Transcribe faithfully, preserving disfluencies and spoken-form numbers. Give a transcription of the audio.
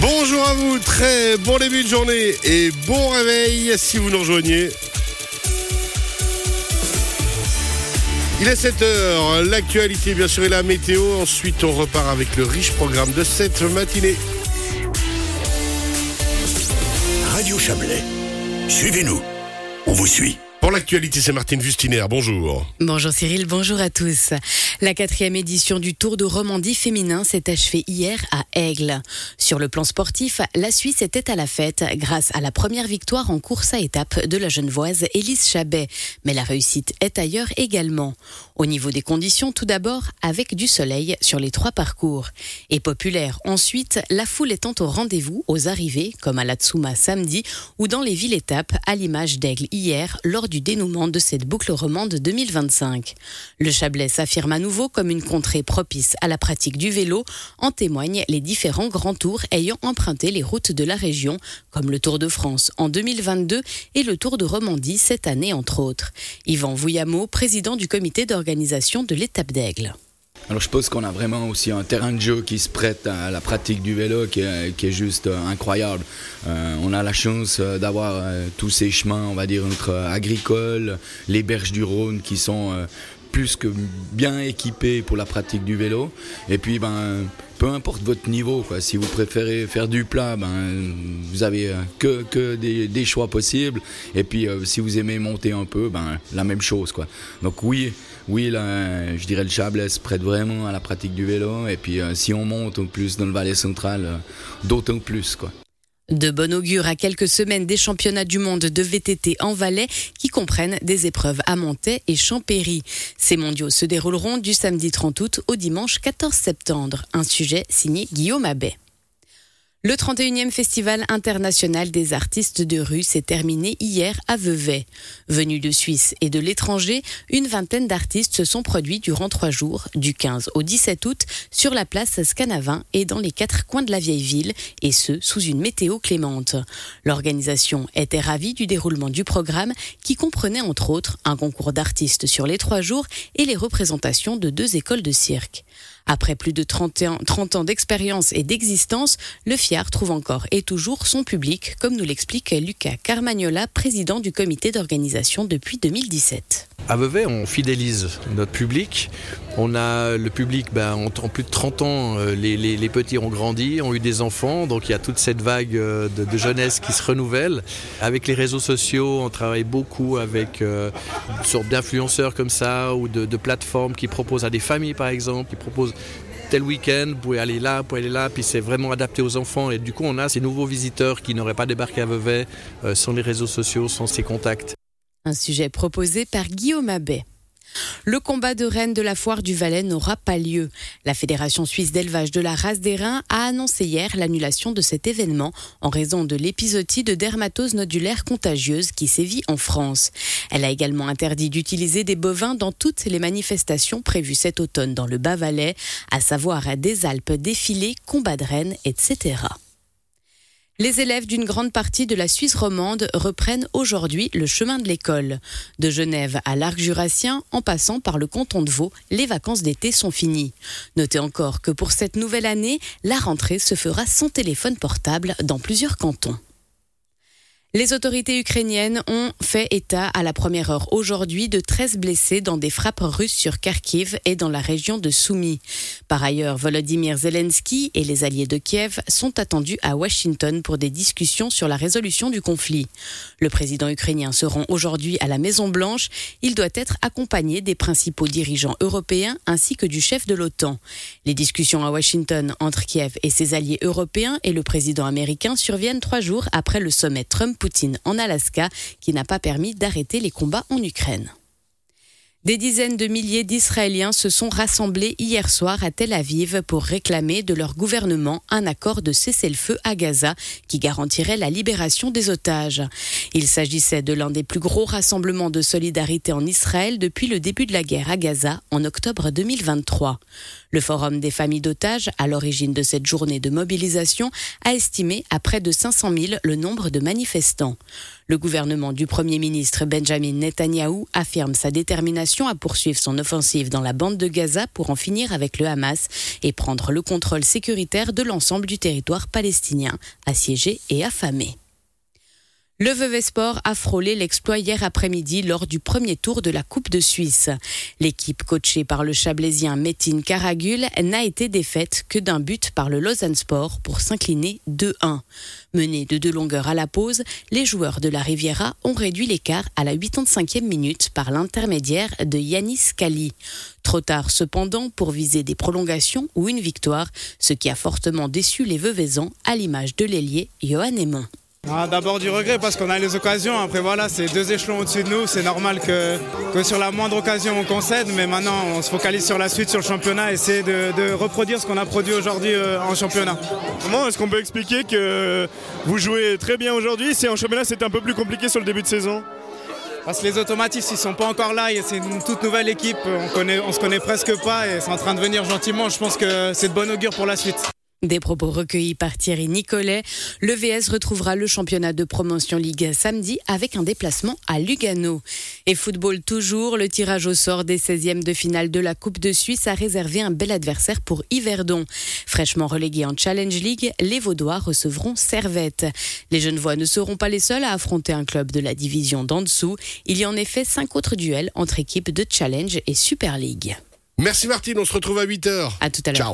Bonjour à vous, très bon début de journée et bon réveil si vous nous rejoignez. Il est sept heures, l'actualité bien sûr et la météo. Ensuite on repart avec le riche programme de cette matinée. Radio Chablais, suivez-nous, on vous suit. Pour l'actualité, c'est Martine Wüstiner, bonjour. Bonjour Cyril, bonjour à tous. La quatrième édition du Tour de Romandie féminin s'est achevée hier à Aigle. Sur le plan sportif, la Suisse était à la fête grâce à la première victoire en course à étapes de la Genevoise Élise Chabet. Mais la réussite est ailleurs également. Au niveau des conditions, tout d'abord, avec du soleil sur les trois parcours. Et populaire ensuite, la foule étant au rendez-vous aux arrivées, comme à la Tsuma samedi, ou dans les villes étapes, à l'image d'Aigle hier, lors du dénouement de cette boucle romande deux mille vingt-cinq. Le Chablais s'affirme à nouveau comme une contrée propice à la pratique du vélo, en témoignent les différents grands tours ayant emprunté les routes de la région, comme le Tour de France en deux mille vingt-deux et le Tour de Romandie cette année entre autres. Yvan Vouillamo, président du comité d'organisation de l'étape d'Aigle. Alors je pense qu'on a vraiment aussi un terrain de jeu qui se prête à la pratique du vélo qui est, qui est juste euh, incroyable. Euh, on a la chance euh, d'avoir euh, tous ces chemins, on va dire, entre agricoles, les berges du Rhône qui sont euh, plus que bien équipés pour la pratique du vélo. Et puis ben peu importe votre niveau, quoi. Si vous préférez faire du plat, ben vous avez euh, que, que des, des choix possibles. Et puis euh, si vous aimez monter un peu, ben la même chose, quoi. Donc oui. Oui, là, je dirais le Chablais se prête vraiment à la pratique du vélo. Et puis, euh, si on monte en plus dans le Valais central, euh, d'autant plus, quoi. De bon augure à quelques semaines des championnats du monde de V T T en Valais qui comprennent des épreuves à Montaix et Champéry. Ces mondiaux se dérouleront du samedi trente août au dimanche quatorze septembre. Un sujet signé Guillaume Abbé. Le trente et unième Festival international des artistes de rue s'est terminé hier à Vevey. Venus de Suisse et de l'étranger, une vingtaine d'artistes se sont produits durant trois jours, du quinze au dix-sept août, sur la place Scanavin et dans les quatre coins de la vieille ville, et ce, sous une météo clémente. L'organisation était ravie du déroulement du programme, qui comprenait entre autres un concours d'artistes sur les trois jours et les représentations de deux écoles de cirque. Après plus de trente ans d'expérience et d'existence, le F I A R trouve encore et toujours son public, comme nous l'explique Lucas Carmagnola, président du comité d'organisation depuis deux mille dix-sept. À Vevey, on fidélise notre public. On a le public, ben, en, en plus de trente ans, les, les, les petits ont grandi, ont eu des enfants, donc il y a toute cette vague de, de jeunesse qui se renouvelle. Avec les réseaux sociaux, on travaille beaucoup avec euh, une sorte d'influenceurs comme ça, ou de, de plateformes qui proposent à des familles, par exemple, qui proposent tel week-end, vous pouvez aller là, vous pouvez aller là, puis c'est vraiment adapté aux enfants. Et du coup, on a ces nouveaux visiteurs qui n'auraient pas débarqué à Vevey euh, sans les réseaux sociaux, sans ces contacts. Un sujet proposé par Guillaume Abbé. Le combat de reine de la foire du Valais n'aura pas lieu. La Fédération suisse d'élevage de la race des reins a annoncé hier l'annulation de cet événement en raison de l'épizootie de dermatose nodulaire contagieuse qui sévit en France. Elle a également interdit d'utiliser des bovins dans toutes les manifestations prévues cet automne dans le Bas-Valais, à savoir des Alpes, défilés, combats de rennes, et cetera. Les élèves d'une grande partie de la Suisse romande reprennent aujourd'hui le chemin de l'école. De Genève à l'Arc jurassien, en passant par le canton de Vaud, les vacances d'été sont finies. Notez encore que pour cette nouvelle année, la rentrée se fera sans téléphone portable dans plusieurs cantons. Les autorités ukrainiennes ont fait état à la première heure aujourd'hui de treize blessés dans des frappes russes sur Kharkiv et dans la région de Soumy. Par ailleurs, Volodymyr Zelensky et les alliés de Kiev sont attendus à Washington pour des discussions sur la résolution du conflit. Le président ukrainien se rend aujourd'hui à la Maison-Blanche. Il doit être accompagné des principaux dirigeants européens ainsi que du chef de l'OTAN. Les discussions à Washington entre Kiev et ses alliés européens et le président américain surviennent trois jours après le sommet Trump Poutine en Alaska, qui n'a pas permis d'arrêter les combats en Ukraine. Des dizaines de milliers d'Israéliens se sont rassemblés hier soir à Tel Aviv pour réclamer de leur gouvernement un accord de cessez-le-feu à Gaza qui garantirait la libération des otages. Il s'agissait de l'un des plus gros rassemblements de solidarité en Israël depuis le début de la guerre à Gaza en octobre deux mille vingt-trois. Le Forum des familles d'otages, à l'origine de cette journée de mobilisation, a estimé à près de cinq cent mille le nombre de manifestants. Le gouvernement du Premier ministre Benjamin Netanyahou affirme sa détermination à poursuivre son offensive dans la bande de Gaza pour en finir avec le Hamas et prendre le contrôle sécuritaire de l'ensemble du territoire palestinien, assiégé et affamé. Le Vevey Sport a frôlé l'exploit hier après-midi lors du premier tour de la Coupe de Suisse. L'équipe coachée par le Chablaisien Metin Karagül n'a été défaite que d'un but par le Lausanne Sport pour s'incliner deux un. Menés de deux longueurs à la pause, les joueurs de la Riviera ont réduit l'écart à la quatre-vingt-cinquième minute par l'intermédiaire de Yanis Kali. Trop tard cependant pour viser des prolongations ou une victoire, ce qui a fortement déçu les Veveysans à l'image de l'ailier Johan Aymon. Ah, d'abord du regret parce qu'on a les occasions, après voilà, c'est deux échelons au-dessus de nous, c'est normal que, que sur la moindre occasion on concède, mais maintenant on se focalise sur la suite, sur le championnat, et essayer de, de reproduire ce qu'on a produit aujourd'hui euh, en championnat. Comment est-ce qu'on peut expliquer que vous jouez très bien aujourd'hui, si en championnat c'était un peu plus compliqué sur le début de saison ? Parce que les automatismes ils sont pas encore là, c'est une toute nouvelle équipe, on connaît, on se connaît presque pas et c'est en train de venir gentiment, je pense que c'est de bon augure pour la suite. Des propos recueillis par Thierry Nicolet. Le V S retrouvera le championnat de promotion Ligue samedi avec un déplacement à Lugano. Et football toujours, le tirage au sort des seizièmes de finale de la Coupe de Suisse a réservé un bel adversaire pour Yverdon. Fraîchement relégués en Challenge League, les Vaudois recevront Servette. Les Genevois ne seront pas les seuls à affronter un club de la division d'en dessous. Il y a en effet cinq autres duels entre équipes de Challenge et Super League. Merci Martine, on se retrouve à huit heures. À tout à l'heure. Ciao.